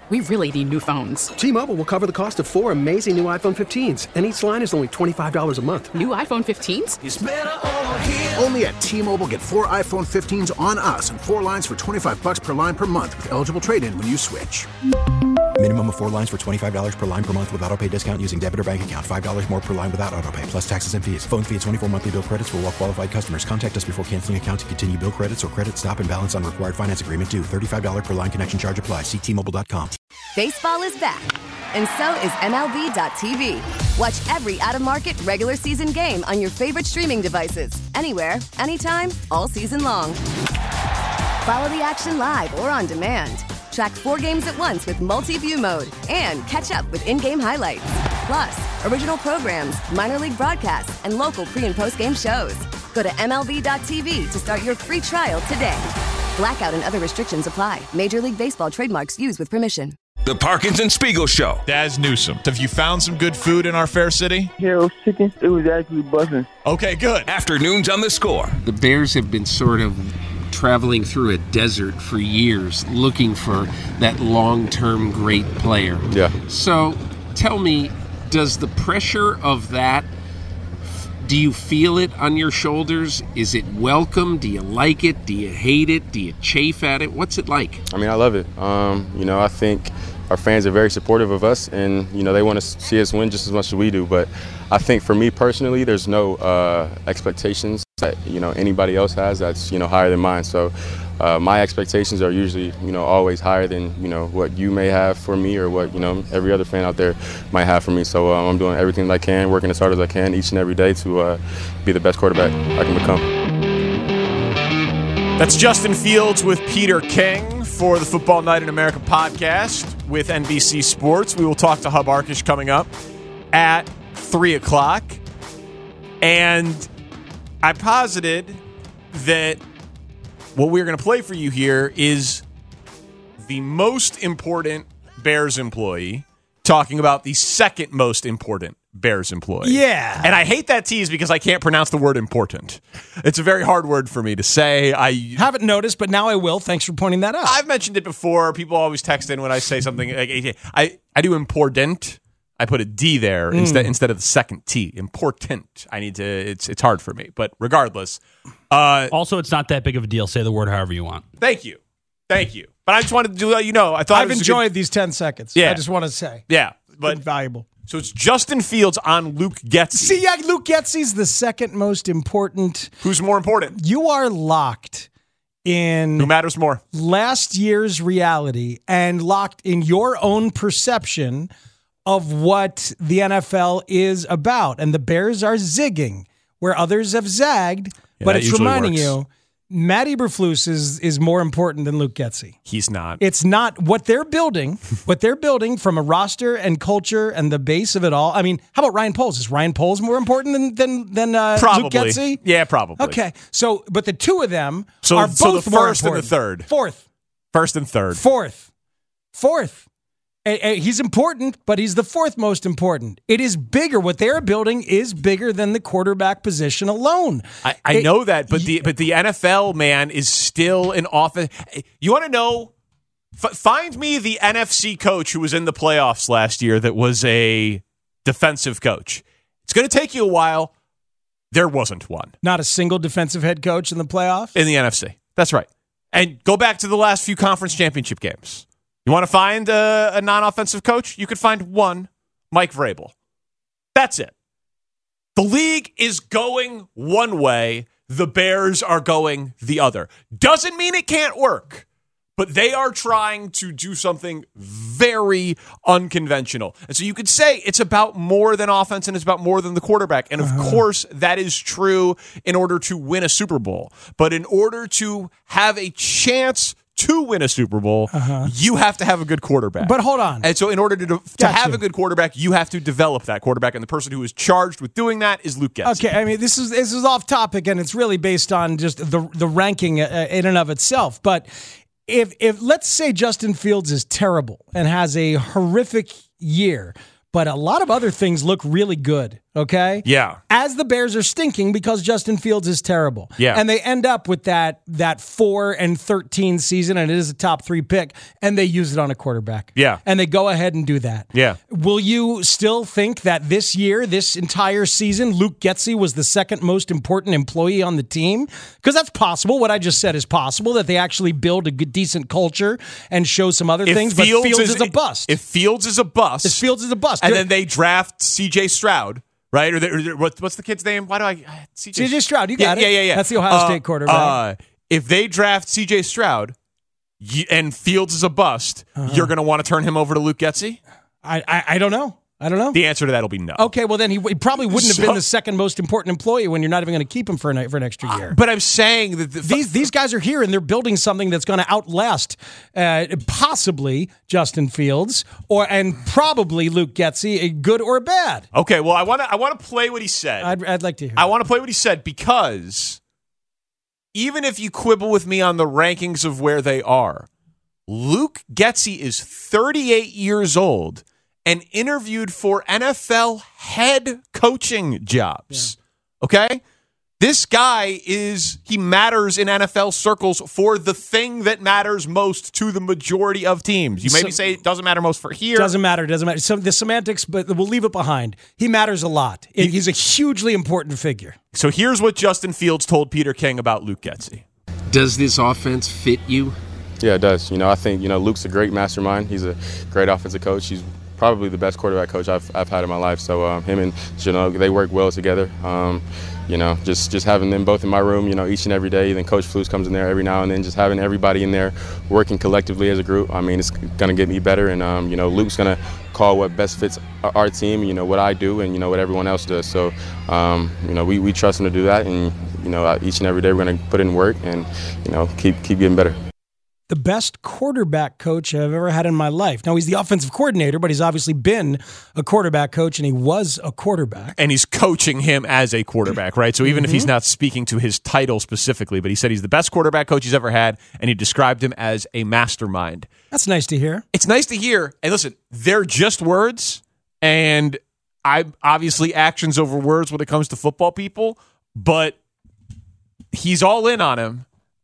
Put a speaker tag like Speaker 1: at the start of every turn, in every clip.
Speaker 1: We really need new phones.
Speaker 2: T-Mobile will cover the cost of 4 amazing new iPhone 15s, and each line is only $25 a month.
Speaker 1: New iPhone 15s?
Speaker 3: It's better over here.
Speaker 4: Only at T-Mobile, get 4 iPhone 15s on us and 4 lines for $25 per line per month with eligible trade-in when you switch.
Speaker 5: Minimum of 4 lines for $25 per line per month with autopay discount using debit or bank account. $5 more per line without autopay, plus taxes and fees. Phone fee at 24 monthly bill credits for well-qualified customers. Contact us before canceling account to continue bill credits or credit stop and balance on required finance agreement due. $35 per line connection charge applies. See T-Mobile.com.
Speaker 6: Baseball is back, and so is MLB.tv. Watch every out-of-market regular season game on your favorite streaming devices. Anywhere, anytime, all season long. Follow the action live or on demand. Track 4 games at once with multi-view mode and catch up with in-game highlights. Plus, original programs, minor league broadcasts, and local pre- and post-game shows. Go to MLB.tv to start your free trial today. Blackout and other restrictions apply. Major League Baseball trademarks used with permission.
Speaker 7: The Parkins and Spiegel Show.
Speaker 8: Daz Newsome. Have you found some good food in our fair city?
Speaker 9: Harold's Chicken. It was actually buzzing.
Speaker 8: Okay, good.
Speaker 7: Afternoons on the Score.
Speaker 10: The Bears have been sort of traveling through a desert for years looking for that long-term great player.
Speaker 11: Yeah.
Speaker 10: So tell me, does the pressure of that, do you feel it on your shoulders? Is it welcome? Do you like it? Do you hate it? Do you chafe at it? What's it like?
Speaker 11: I mean, I love it. I think our fans are very supportive of us, and, they want to see us win just as much as we do. But I think for me personally, there's no expectations that, anybody else has that's, higher than mine. So my expectations are usually, always higher than, what you may have for me or what, every other fan out there might have for me. So I'm doing everything that I can, working as hard as I can each and every day to be the best quarterback I can become.
Speaker 8: That's Justin Fields with Peter King for the Football Night in America podcast with NBC Sports. We will talk to Hub Arkush coming up at 3 o'clock. And I posited that what we're going to play for you here is the most important Bears employee talking about the second most important Bears employee.
Speaker 12: Yeah.
Speaker 8: And I hate that tease because I can't pronounce the word important. It's a very hard word for me to say. I
Speaker 12: haven't noticed, but now I will. Thanks for pointing that out.
Speaker 8: I've mentioned it before. People always text in when I say something. Like, I do important. I put a D there instead of the second T. Important. I need to. It's hard for me. But regardless.
Speaker 13: Also, it's not that big of a deal. Say the word however you want.
Speaker 8: Thank you. But I just wanted to let you know.
Speaker 12: I've enjoyed these 10 seconds.
Speaker 8: Yeah.
Speaker 12: I just want to say.
Speaker 8: Yeah.
Speaker 12: But valuable.
Speaker 8: So it's Justin Fields on Luke Getsy.
Speaker 12: See, Luke Getsy's the second most important.
Speaker 8: Who's more important?
Speaker 12: You are locked in.
Speaker 8: Who matters more?
Speaker 12: Last year's reality and locked in your own perception of what the NFL is about. And the Bears are zigging where others have zagged, but it's reminding you, Matt Eberflus is more important than Luke Getsy.
Speaker 8: He's not.
Speaker 12: It's not what they're building. What they're building from a roster and culture and the base of it all. I mean, how about Ryan Poles? Is Ryan Poles more important than Luke Getsy?
Speaker 8: Yeah, probably.
Speaker 12: Okay, so but the two of them are both
Speaker 8: so the
Speaker 12: more
Speaker 8: first
Speaker 12: important.
Speaker 8: and the third.
Speaker 12: Fourth.
Speaker 8: First and third.
Speaker 12: Fourth. He's important, but he's the fourth most important. It is bigger. What they're building is bigger than the quarterback position alone.
Speaker 8: I know that, but the NFL, man, is still an offense. You want to know? Find me the NFC coach who was in the playoffs last year that was a defensive coach. It's going to take you a while. There wasn't one.
Speaker 12: Not a single defensive head coach in the playoffs?
Speaker 8: In the NFC. That's right. And go back to the last few conference championship games. You want to find a non-offensive coach? You could find one, Mike Vrabel. That's it. The league is going one way. The Bears are going the other. Doesn't mean it can't work, but they are trying to do something very unconventional. And so you could say it's about more than offense and it's about more than the quarterback. And of course, that is true in order to win a Super Bowl. But in order to have a chance to win a Super Bowl, you have to have a good quarterback.
Speaker 12: But hold on.
Speaker 8: And so in order to have a good quarterback, you have to develop that quarterback. And the person who is charged with doing that is Luke Getsy.
Speaker 12: Okay, I mean, this is off topic, and it's really based on just the ranking in and of itself. But if let's say Justin Fields is terrible and has a horrific year, but a lot of other things look really good Okay?
Speaker 8: Yeah.
Speaker 12: As the Bears are stinking because Justin Fields is terrible.
Speaker 8: Yeah.
Speaker 12: And they end up with that 4-13 season, and it is a top 3 pick, and they use it on a quarterback.
Speaker 8: Yeah.
Speaker 12: And they go ahead and do that.
Speaker 8: Yeah.
Speaker 12: Will you still think that this year, this entire season, Luke Getsy was the second most important employee on the team? Because that's possible. What I just said is possible, that they actually build a good, decent culture and show some other things, but Fields is a bust.
Speaker 8: If Fields is a bust.
Speaker 12: And
Speaker 8: then they draft C.J. Stroud. Right? What's the kid's name? Why do I...
Speaker 12: C.J. Stroud, you got it.
Speaker 8: Yeah.
Speaker 12: That's the Ohio State quarterback.
Speaker 8: If they draft C.J. Stroud and Fields is a bust, you're going to want to turn him over to Luke Getsy?
Speaker 12: I don't know.
Speaker 8: The answer to that will be no.
Speaker 12: Okay, well then he probably wouldn't have been the second most important employee when you're not even going to keep him for an extra year.
Speaker 8: But I'm saying that
Speaker 12: these guys are here and they're building something that's going to outlast possibly Justin Fields and probably Luke Getsy, good or bad.
Speaker 8: Okay, well I want to play what he said.
Speaker 12: I'd like to hear.
Speaker 8: I want to play what he said because even if you quibble with me on the rankings of where they are, Luke Getsy is 38 years old and interviewed for NFL head coaching jobs. Yeah. Okay? This guy he matters in NFL circles for the thing that matters most to the majority of teams. You maybe say it doesn't matter most for here.
Speaker 12: Doesn't matter. So the semantics, but we'll leave it behind. He matters a lot. He's a hugely important figure.
Speaker 8: So here's what Justin Fields told Peter King about Luke Getsy.
Speaker 10: Does this offense fit you?
Speaker 11: Yeah, it does. I think, Luke's a great mastermind. He's a great offensive coach. He's probably the best quarterback coach I've had in my life. So him and Janelle, they work well together. Just having them both in my room, each and every day. Then Coach Flus comes in there every now and then. Just having everybody in there working collectively as a group. I mean, it's going to get me better. And, Luke's going to call what best fits our team, what I do and, what everyone else does. So, we trust him to do that. And, each and every day we're going to put in work and, keep getting better.
Speaker 12: The best quarterback coach I've ever had in my life. Now, he's the offensive coordinator, but he's obviously been a quarterback coach, and he was a quarterback.
Speaker 8: And he's coaching him as a quarterback, right? So even if he's not speaking to his title specifically, but he said he's the best quarterback coach he's ever had, and he described him as a mastermind.
Speaker 12: That's nice to hear.
Speaker 8: It's nice to hear. And listen, they're just words, and obviously actions over words when it comes to football people, but he's all in on him,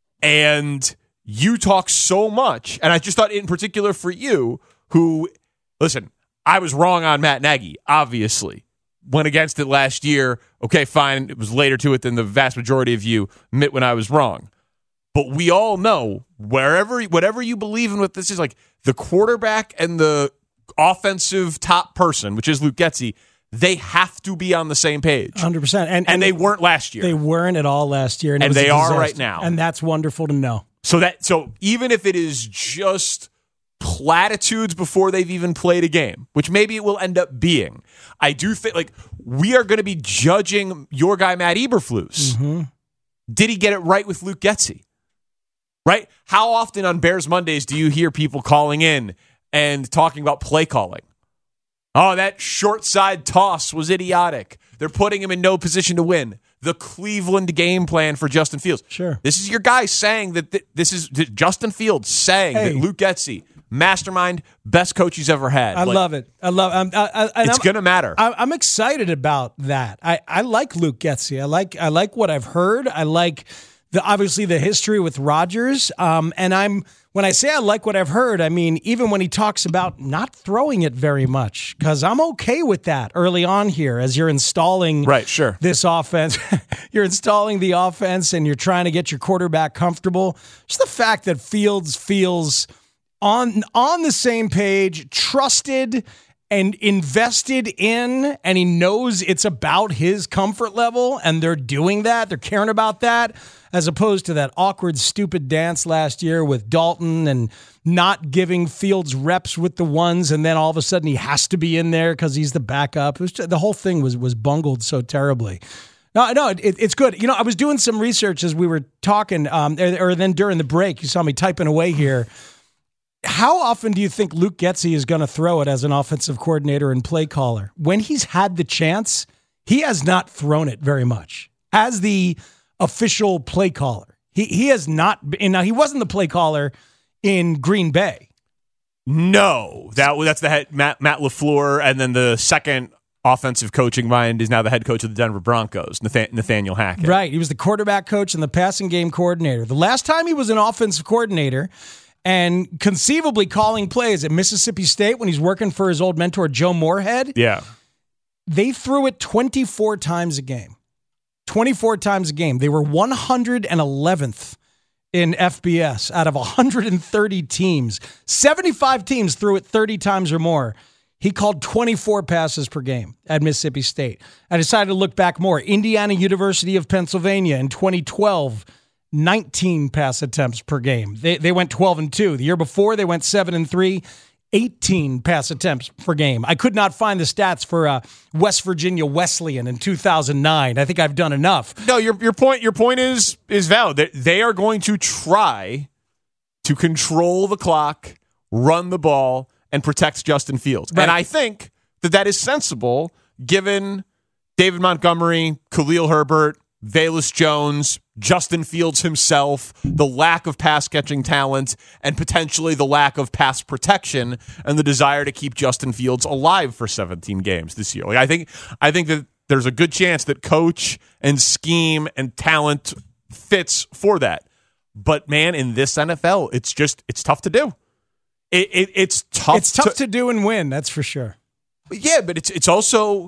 Speaker 8: and you talk so much, and I just thought in particular for you, who, listen, I was wrong on Matt Nagy, obviously. Went against it last year. Okay, fine. It was later to it than the vast majority of you admit when I was wrong. But we all know, whatever you believe in what this is, like the quarterback and the offensive top person, which is Luke Getsy, they have to be on the same page.
Speaker 12: 100%.
Speaker 8: And they weren't last year.
Speaker 12: They weren't at all last year.
Speaker 8: And they are right now.
Speaker 12: And that's wonderful to know.
Speaker 8: So even if it is just platitudes before they've even played a game, which maybe it will end up being, I do think we are going to be judging your guy Matt Eberflus. Mm-hmm. Did he get it right with Luke Getsy? Right? How often on Bears Mondays do you hear people calling in and talking about play calling? Oh, that short side toss was idiotic. They're putting him in no position to win. The Cleveland game plan for Justin Fields.
Speaker 12: Sure.
Speaker 8: This is your guy saying that this is Justin Fields saying that Luke Getsy, mastermind, best coach he's ever had.
Speaker 12: I love it. I love it.
Speaker 8: It's going to matter.
Speaker 12: I'm excited about that. I like Luke Getsy. I like what I've heard. I like obviously the history with Rodgers. When I say I like what I've heard, I mean, even when he talks about not throwing it very much, because I'm okay with that early on here as you're installing this offense. You're installing the offense and you're trying to get your quarterback comfortable. Just the fact that Fields feels on the same page, trusted and invested in, and he knows it's about his comfort level, and they're doing that. They're caring about that, as opposed to that awkward, stupid dance last year with Dalton and not giving Fields reps with the ones, and then all of a sudden he has to be in there because he's the backup. The whole thing was bungled so terribly. No, it's good. I was doing some research as we were talking, or then during the break, you saw me typing away here. How often do you think Luke Getsy is going to throw it as an offensive coordinator and play caller? When he's had the chance, he has not thrown it very much. As the official play caller, he has not been. Now, he wasn't the play caller in Green Bay.
Speaker 8: No, that's the head, Matt LaFleur, and then the second offensive coaching mind, is now the head coach of the Denver Broncos, Nathaniel Hackett.
Speaker 12: Right. He was the quarterback coach and the passing game coordinator. The last time he was an offensive coordinator and conceivably calling plays at Mississippi State when he's working for his old mentor, Joe Moorhead.
Speaker 8: Yeah.
Speaker 12: They threw it 24 times a game. 24 times a game. They were 111th in FBS out of 130 teams. 75 teams threw it 30 times or more. He called 24 passes per game at Mississippi State. I decided to look back more. Indiana University of Pennsylvania in 2012, 19 pass attempts per game. They went 12-2. The year before, they went 7-3, 18 pass attempts per game. I could not find the stats for West Virginia Wesleyan in 2009. I think I've done enough.
Speaker 8: No, your point is valid. They are going to try to control the clock, run the ball, and protect Justin Fields. Right. And I think that is sensible given David Montgomery, Khalil Herbert, Velus Jones, Justin Fields himself, the lack of pass-catching talent, and potentially the lack of pass protection, and the desire to keep Justin Fields alive for 17 games this year. Like, I think that there's a good chance that coach and scheme and talent fits for that. But, man, in this NFL, it's tough to do. It's tough.
Speaker 12: It's tough to do and win. That's for sure.
Speaker 8: Yeah, but it's also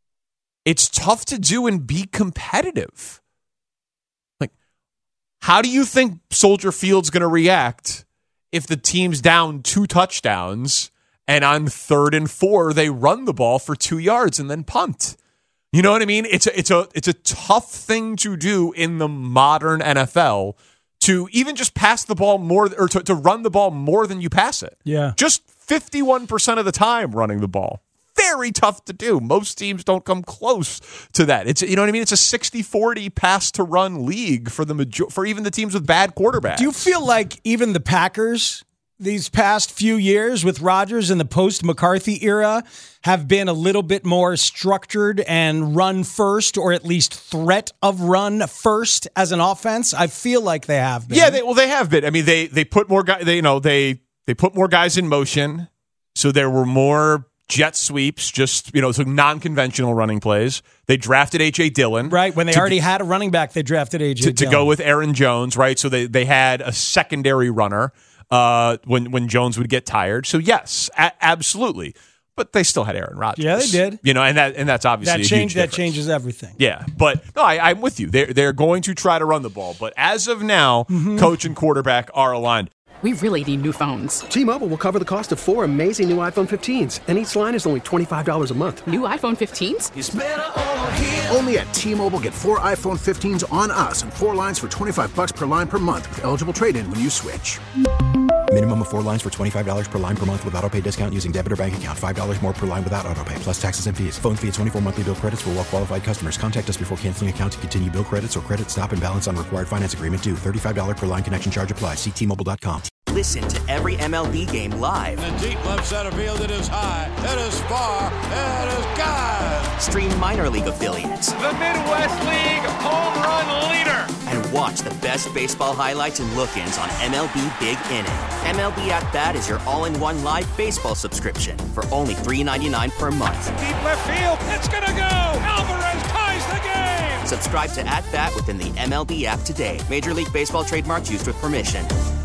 Speaker 8: tough to do and be competitive. Like, how do you think Soldier Field's going to react if the team's down 2 touchdowns and on 3rd and 4 they run the ball for 2 yards and then punt? You know what I mean? It's a tough thing to do in the modern NFL. To even just pass the ball more, or to run the ball more than you pass it.
Speaker 12: Yeah.
Speaker 8: Just 51% of the time running the ball. Very tough to do. Most teams don't come close to that. It's, you know what I mean? It's a 60-40 pass to run league for even the teams with bad quarterbacks.
Speaker 12: Do you feel like even the Packers these past few years with Rodgers in the post-McCarthy era have been a little bit more structured and run first, or at least threat of run first as an offense? I feel like they have been.
Speaker 8: Yeah, they have been. I mean, they put more guys. They put more guys in motion, so there were more jet sweeps, just so non-conventional running plays. They drafted A.J. Dillon,
Speaker 12: right? When they already had a running back, they drafted A.J. Dillon
Speaker 8: to go with Aaron Jones, right? So they had a secondary runner when Jones would get tired. So yes, absolutely. But they still had Aaron Rodgers.
Speaker 12: Yeah, they did.
Speaker 8: And that's obviously a huge difference.
Speaker 12: That changes everything.
Speaker 8: Yeah, but no, I'm with you. They're going to try to run the ball, but as of now, coach and quarterback are aligned.
Speaker 1: We really need new phones.
Speaker 2: T-Mobile will cover the cost of 4 amazing new iPhone 15s, and each line is only $25 a month.
Speaker 1: New iPhone 15s?
Speaker 4: It's better over here. Only at T-Mobile, get 4 iPhone 15s on us and 4 lines for $25 per line per month with eligible trade-in when you switch.
Speaker 5: Minimum of 4 lines for $25 per line per month with autopay discount using debit or bank account. $5 more per line without autopay, plus taxes and fees. Phone fee at 24 monthly bill credits for well-qualified customers. Contact us before canceling account to continue bill credits or credit stop and balance on required finance agreement due. $35 per line connection charge applies. See T-Mobile.com.
Speaker 3: Listen to every MLB game live.
Speaker 14: In the deep left center field, it is high, it is far, it is gone.
Speaker 3: Stream minor league affiliates.
Speaker 14: The Midwest League home run leader.
Speaker 3: And watch the best baseball highlights and look-ins on MLB Big Inning. MLB At Bat is your all-in-one live baseball subscription for only $3.99 per month.
Speaker 14: Deep left field, it's gonna go. Alvarez ties the game.
Speaker 3: Subscribe to At Bat within the MLB app today. Major League Baseball trademarks used with permission.